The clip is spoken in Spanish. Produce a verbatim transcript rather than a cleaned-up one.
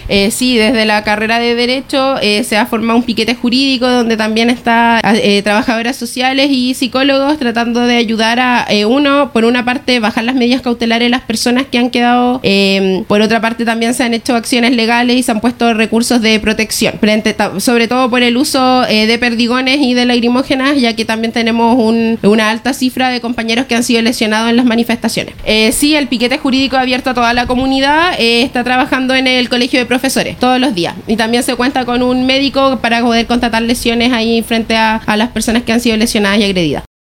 Eh, sí, desde la carrera de Derecho eh, se ha formado un piquete jurídico donde también está eh, trabajadoras sociales y psicólogos tratando de ayudar a, eh, uno, por una parte, bajar las medidas cautelares de las personas que han quedado, eh, por otra parte también se han hecho acciones legales y se han puesto recursos de protección, frente, sobre todo por el uso eh, de perdigones y de lacrimógenas, ya que también tenemos un, una alta cifra de compañeros que han sido lesionados en las manifestaciones. Eh, sí, el piquete jurídico abierto a toda la comunidad eh, está trabajando en el colegio de profesores todos los días y también se cuenta con un médico para poder constatar lesiones ahí frente a, a las personas que han sido lesionadas y agredidas.